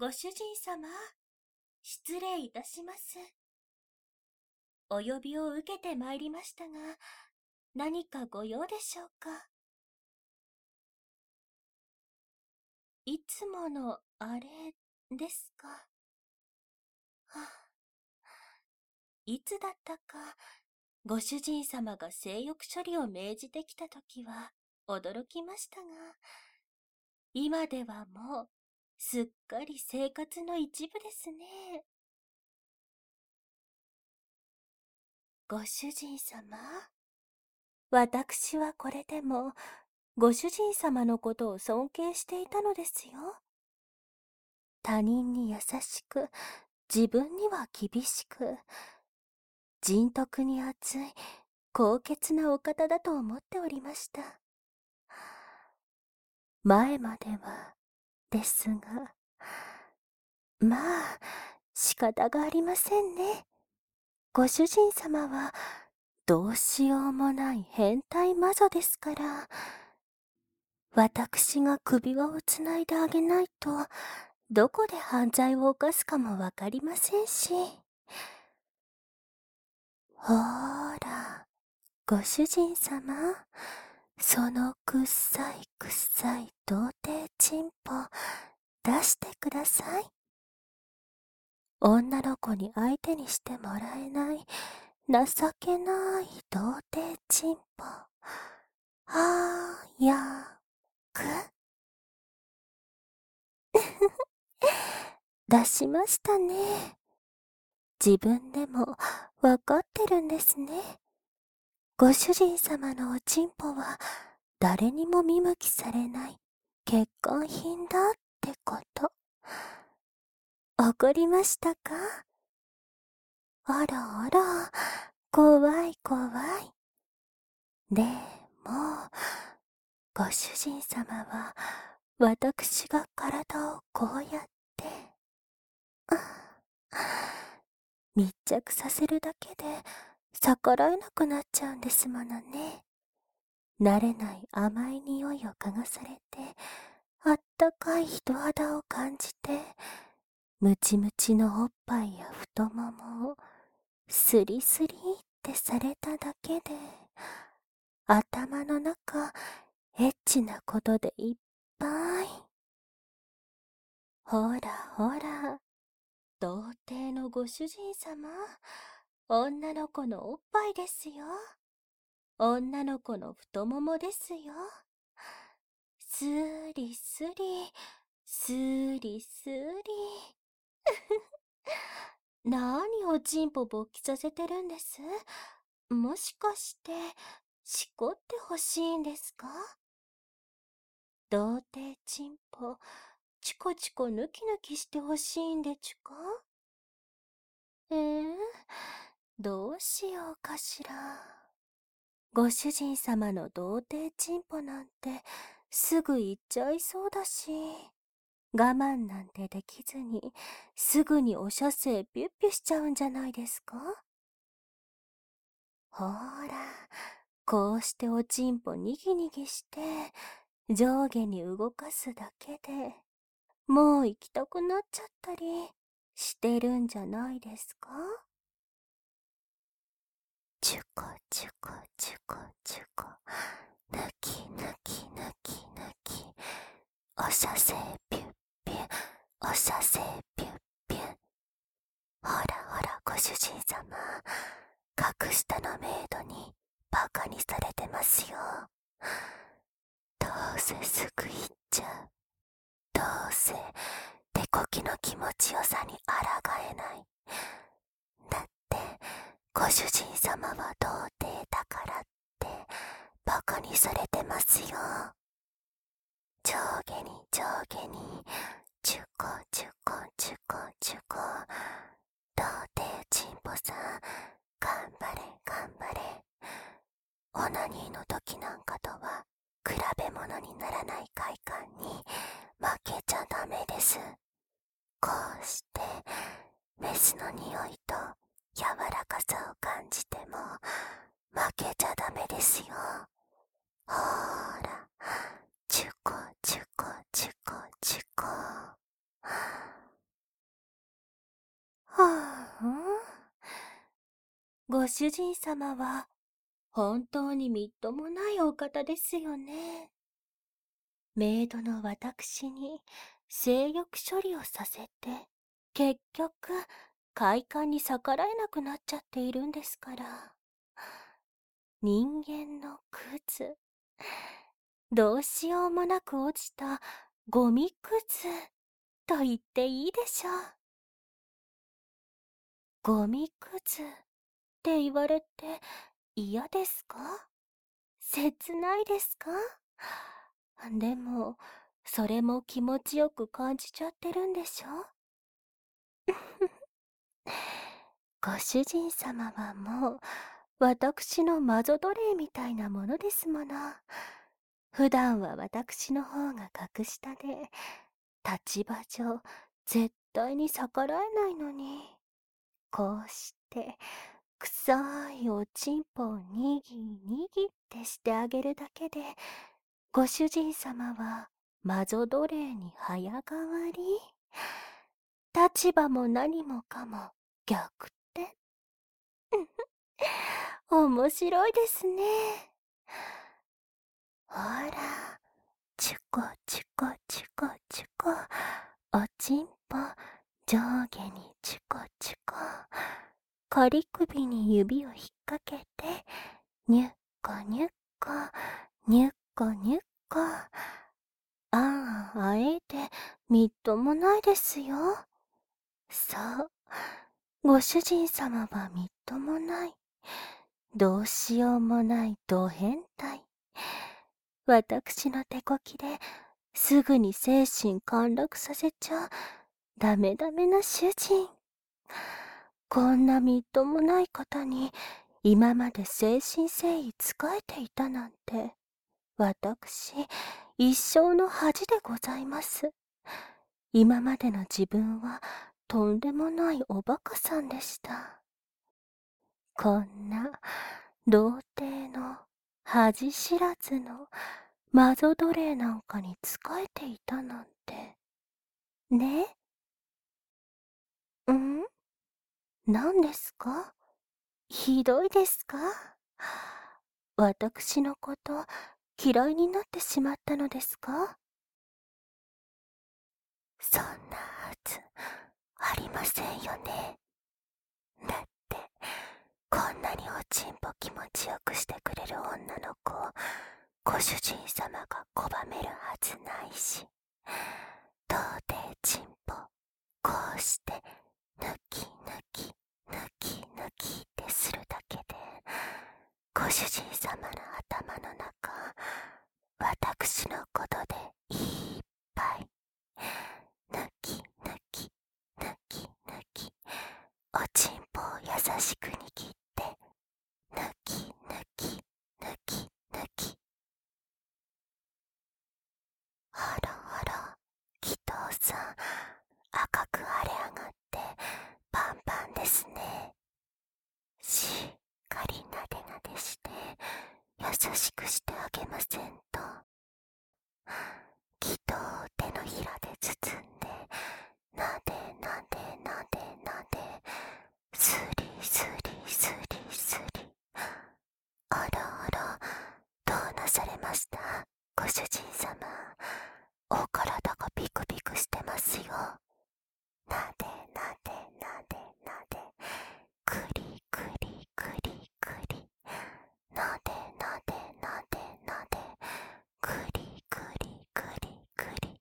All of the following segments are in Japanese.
ご主人様、失礼いたします。お呼びを受けてまいりましたが、何かご用でしょうか。いつものあれですか。はあ、いつだったか、ご主人様が性欲処理を命じてきたときは驚きましたが、今ではもうすっかり生活の一部ですね。ご主人様、私はこれでもご主人様のことを尊敬していたのですよ。他人に優しく、自分には厳しく、人徳に厚い、高潔なお方だと思っておりました。前までは、ですが、まあ、仕方がありませんね。ご主人様は、どうしようもない変態魔女ですから、私が首輪をつないであげないと、どこで犯罪を犯すかもわかりませんし。ほーら、ご主人様、そのくっさいくっさい童貞チンポ、出してください。女の子に相手にしてもらえない、情けない童貞チンポ。やく出しましたね。自分でもわかってるんですね。ご主人様のおちんぽは誰にも見向きされない結婚品だってこと。怒りましたか？あらあら、怖い怖い。でも、ご主人様は私が体をこうやって、密着させるだけで逆らえなくなっちゃうんですものね。慣れない甘い匂いを嗅がされて、あったかい人肌を感じて、ムチムチのおっぱいや太ももをスリスリってされただけで、頭の中エッチなことでいっぱい。ほらほら、童貞のご主人様、女の子のおっぱいですよ。女の子の太ももですよ。スリスリ、スリスリ。なにおちんぽ勃起させてるんです？もしかして、しこってほしいんですか？童貞ちんぽ、チコチコヌキヌキしてほしいんでちゅか？どうしようかしら。ご主人様の童貞ちんぽなんて、すぐ行っちゃいそうだし。我慢なんてできずに、すぐにお射精ピュッピュしちゃうんじゃないですか？ほーら、こうしておちんぽにぎにぎして、上下に動かすだけで、もう行きたくなっちゃったりしてるんじゃないですか？チュコチュコチュコチュコ、ぬきぬきぬきぬき、お射精ピュッピュ、お射精ピュッピュ。ほらほらご主人様、格下のメイドにバカにされてますよ。どうせすぐ行っちゃう。どうせ手こきの気持ちよさに抗えない。だってご主人様は童貞だからってバカにされてますよ。上下に上下に、チュコチュコチュコチュコ。童貞チンポさん、頑張れ頑張れ。オナニーの時なんかとは比べ物にならない快感に負けちゃダメです。こうしてメスの匂いと柔らかさを感じても負けちゃダメですよ。ほーら、チュコチュコチュコチュコ。 ご主人様は本当にみっともないお方ですよね。メイドの私に性欲処理をさせて、結局、快感に逆らえなくなっちゃっているんですから。人間のクズ。どうしようもなく落ちたゴミクズと言っていいでしょう。ゴミクズって言われて嫌ですか？切ないですか？でも、それも気持ちよく感じちゃってるんでしょ？ご主人様はもう、私の魔女奴隷みたいなものですもの。普段は私の方が格下で、立場上、絶対に逆らえないのに、こうして、臭いおちんぽをにぎにぎってしてあげるだけで、ご主人様は魔女奴隷に早変わり。立場も何もかも逆転。面白いですね。ほら、チュコチュコチュコチュコ、おちんぽ上下にチュコチュコ、仮首に指を引っ掛けて、ニュッコニュッコ、ニュッコニュッコ。ああ、あえてみっともないですよ。そう、ご主人様はみっともない。どうしようもないド変態。私の手こきですぐに精神陥落させちゃダメダメな主人。こんなみっともない方に今まで誠心誠意仕えていたなんて、私一生の恥でございます。今までの自分はとんでもないおバカさんでした。こんな童貞の恥知らずの魔女奴隷なんかに仕えていたなんて。ね。ん？何ですか？ひどいですか？私のこと嫌いになってしまったのですか？そんなはずありませんよね。だってこんなにおちんぽ気持ちよくしてくれる女の子をご主人様が拒めるはずないし、到底ちんぽこうして抜き抜き抜き抜きってするだけで、ご主人様の頭の中私のことでいっぱい。抜き抜き抜き抜き、おちんぽを優しく握って抜き抜き抜き抜き。あらあら、祈祷さん、赤く腫れ上がってパンパンですね。しっかりなでなでして優しくしてあげませんと。祈祷を手のひらで包んで、なでなでなでなで、スリスリスリスリ。あらあら、どうなされましたご主人様。お体がビクビクしてますよ。なでなでなでなで、くりくりくりくり、なでなでなでなで、くりくりくりくり。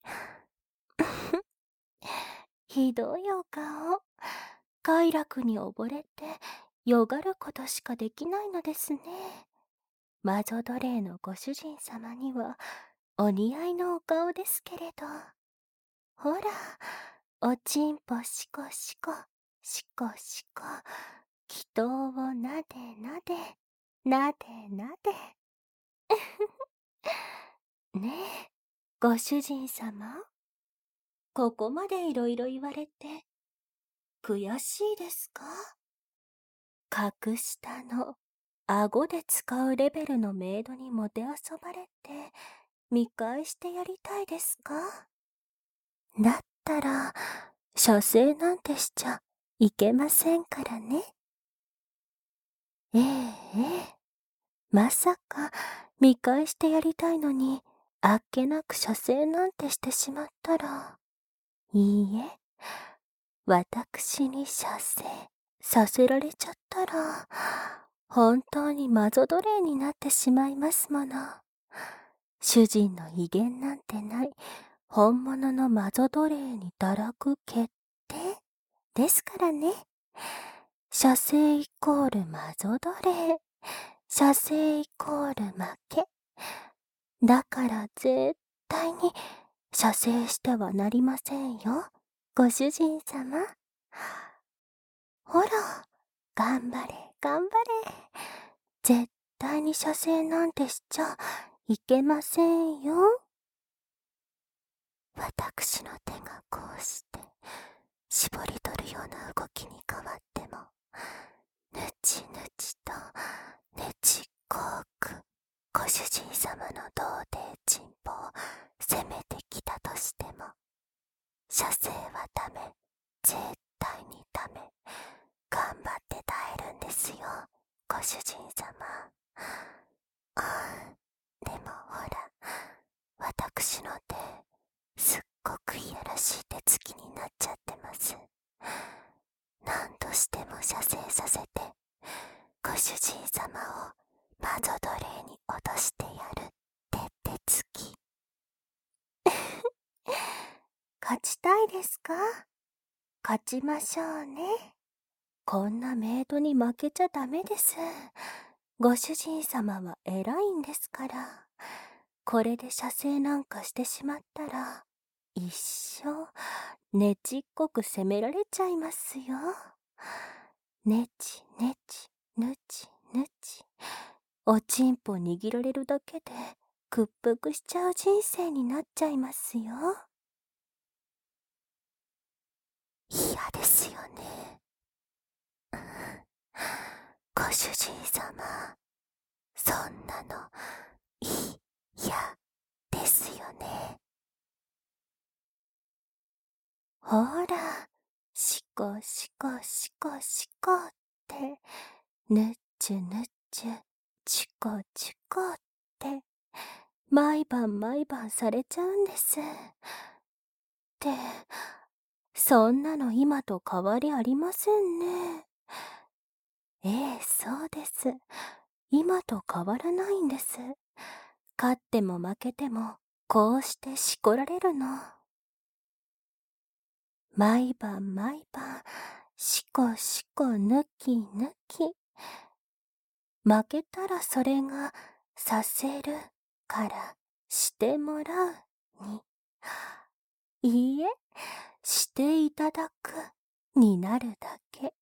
ひどいお顔。快楽に溺れてよがることしかできないのですね。魔女奴隷のご主人様にはお似合いのお顔ですけれど。ほら、おちんぽしこしこ、しこしこ、祈祷をなでなで、なでなで。ねえ、ご主人様、ここまでいろいろ言われて、悔しいですか？格下の顎で使うレベルのメイドにもてあそばれて、見返してやりたいですか？だったら、射精なんてしちゃいけませんからね。 ええ、まさか見返してやりたいのに、あっけなく射精なんてしてしまったら。いいえ、私に射精させられちゃったら、本当に魔女奴隷になってしまいますもの。主人の威厳なんてない本物の魔女奴隷に堕落決定ですからね。射精イコール魔女奴隷。射精イコール負け。だから絶対に射精してはなりませんよ、ご主人様。ほら、頑張れ、頑張れ。絶対に射精なんてしちゃいけませんよ。私の手がこうして絞り取るような動きに変わっても、ぬちぬちとねちっこくご主人様の童貞チンポを攻めてきたとしても、射精はダメ、絶対にダメ。頑張って耐えるんですよ、ご主人様。でもほら、私の手、すっごくいやらしい手つきになっちゃってます。何としても射精させて、ご主人様を魔女奴隷に脅してやるって手つき。勝ちたいですか？勝ちましょうね。こんなメイドに負けちゃダメです。ご主人様は偉いんですから。これで射精なんかしてしまったら、一生ねちっこく責められちゃいますよ。ねちねち、ぬちぬち。おちんぽ握られるだけで屈服しちゃう人生になっちゃいますよ。嫌ですよね。ご主人様、そんなの嫌ですよね。ほら、しこしこしこしこって、ぬっちゅぬっちゅ、ちこちこって、毎晩毎晩されちゃうんです。って、そんなの今と変わりありませんね。ええ、そうです。今と変わらないんです。勝っても負けても、こうしてしこられるの。毎晩毎晩、しこしこぬきぬき。負けたらそれがさせるからしてもらうに。いいえ、していただくになるだけ。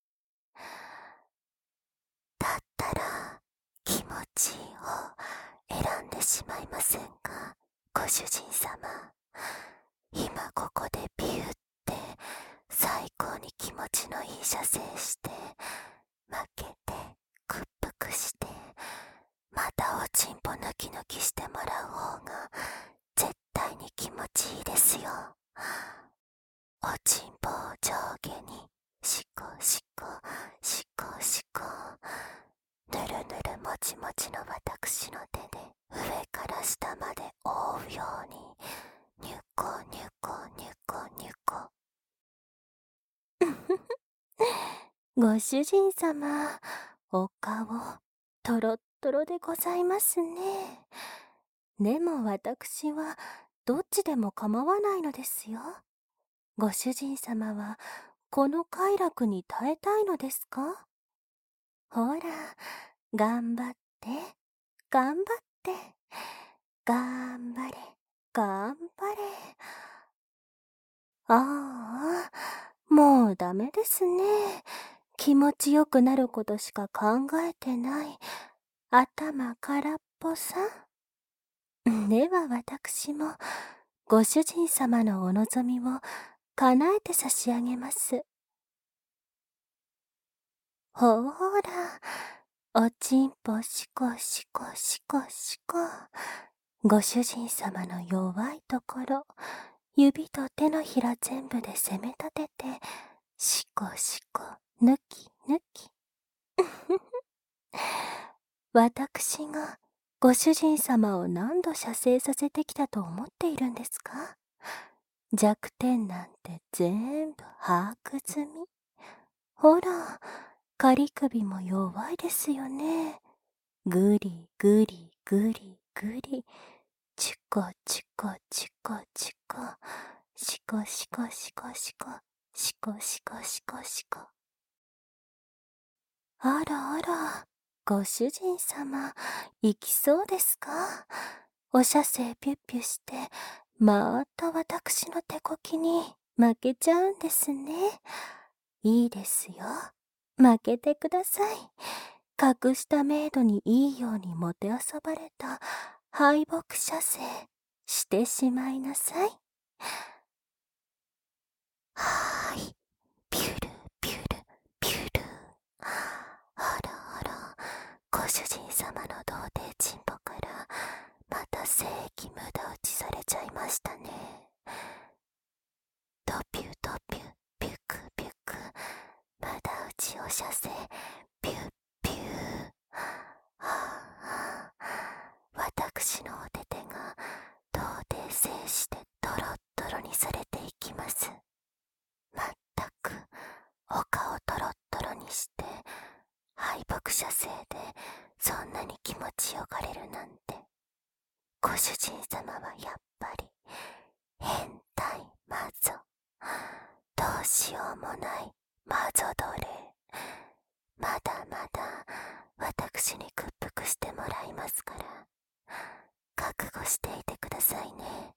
だったら気持ちいいを選んでしまいませんか、ご主人様。今ここでビューって最高に気持ちのいい射精して、負けて屈服して、またおちんぽ抜き抜きしてもらう方が絶対に気持ちいいですよ。おちんぽを上下にしこしこしこしこ、ぬるぬるもちもちの私の手で上から下まで覆うように、ニュコニュコニュコニュコ。ご主人様、お顔トロットロでございますね。でも私はどっちでも構わないのですよ。ご主人様はこの快楽に耐えたいのですか？ほら、頑張って、頑張って、頑張れ、頑張れ。ああ、もうダメですね。気持ちよくなることしか考えてない。頭空っぽさ。では私も、ご主人様のお望みを叶えて差し上げます。ほーら、おちんぽしこしこしこしこ。ご主人様の弱いところ、指と手のひら全部で攻め立てて、しこしこ、ぬきぬき。 私がご主人様を何度射精させてきたと思っているんですか？弱点なんて全部把握済み。ほら、仮首も弱いですよね。ぐりぐりぐりぐり。チコチコチコチコ。シコシコシコシコ。シコシコシコシコ。あらあら、ご主人様、行きそうですか？お射精ピュッピュして、また私の手こきに負けちゃうんですね。いいですよ。負けてください。隠したメイドにいいようにもてあそばれた敗北射精してしまいなさい。はーい。ピュルピュルピュル。あらあら、ご主人様の童貞チンポからまた精液無駄打ちされちゃいましたね。ドピュドピュピュクピュク、無駄打ちお射精ピュッピュー。はあ、私のお手手が童貞精子でドロッドロにされていきます。まったくお顔トロットロにして敗北者せいでそんなに気持ちよがれるなんて、ご主人様はやっぱり変態魔女。どうしようもない魔女奴隷。まだまだ私に屈服してもらいますから、覚悟していてくださいね。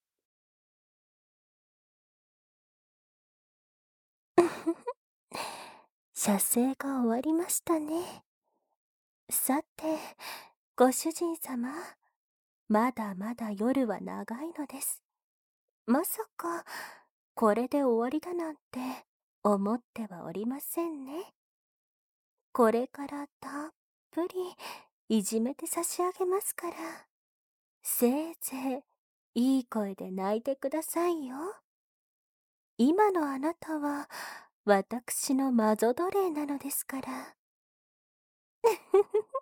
射精が終わりましたね。さて、ご主人様、まだまだ夜は長いのです。まさか、これで終わりだなんて思ってはおりませんね。これからたっぷりいじめて差し上げますから、せいぜいいい声で泣いてくださいよ。今のあなたは私の魔女奴隷なのですから。